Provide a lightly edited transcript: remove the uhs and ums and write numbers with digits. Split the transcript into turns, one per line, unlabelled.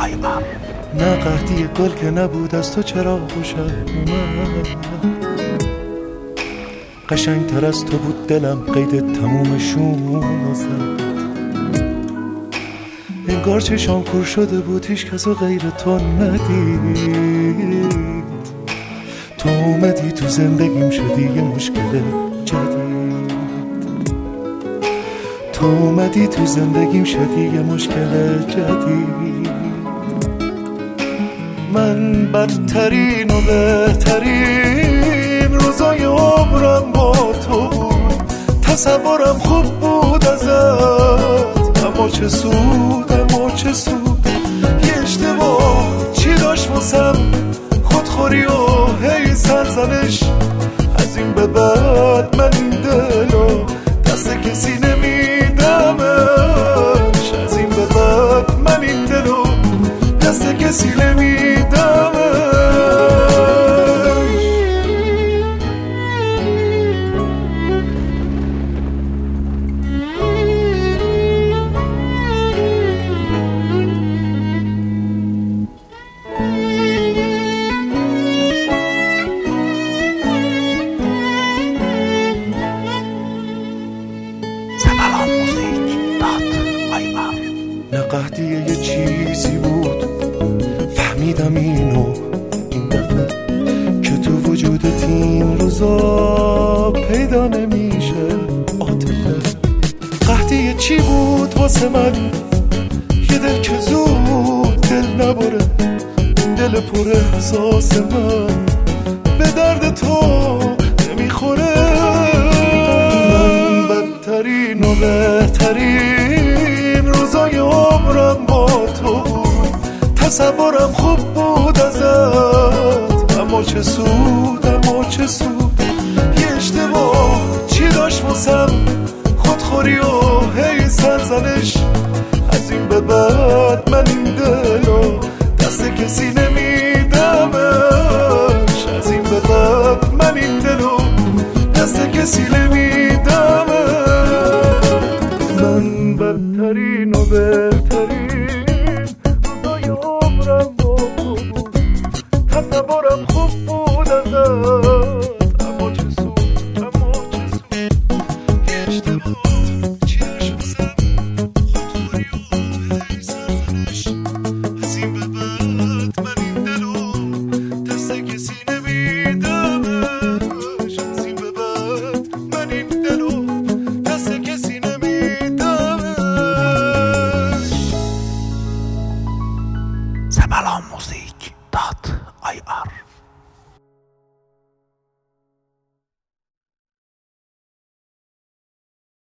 آیار.
نه قحطی گل که نبود از تو چرا خوشم اومد، قشنگ تر از تو بود دلم قید تمومشون زد. انگار چشام کور شده بود هیچ کسو غیر تو ندید. تو اومدی تو زندگیم شدی یه مشکل جدید. تو اومدی تو زندگیم شدی یه مشکل جدید. من بدترین و بهترین روزای عمرم با تو بود. تصورم خوب بود ازت، اما چه سود، اما چه سود. یه اشتباه چی داشت واسم، خودخوری و هی سرزنش. از این به بعد من این دلو دست کسی نمیدمش. از این به بعد من این دلو دست کسی نمیدمش. نه قحطی یه چیزی بود فهمیدم اینو این دفعه، که تو وجودت این روزا پیدا نمیشه عاطفه. قحطی یه چی بود واسه من، یه دل که زود دل نبره. این دل پر احساس من به درد تو نمیخوره. من بدترین و بهترین روزای عمرم با تو بود. تصورم خوب بود ازت، اما چه سود، اما چه سود. یه اشتباه چی داشت واسم، خودخوری و هی سرزنش. از این به بعد من این دلو دست کسی نمیدمش. از این به بعد من این دلو دست کسی نمیدمش. من بدترین و بهترین روزای عمرم با تو بود. تصورم خوب بود ازت، اما چه سود، اما چه سود. یه اشتباه چی داشت واسم، خودخوری و هی سرزنش. از این به بعد من این دلو دست کسی نمیدمش. از این به بعد من این دلو دست کسی نمیدمش.
Sabalanmusik.ir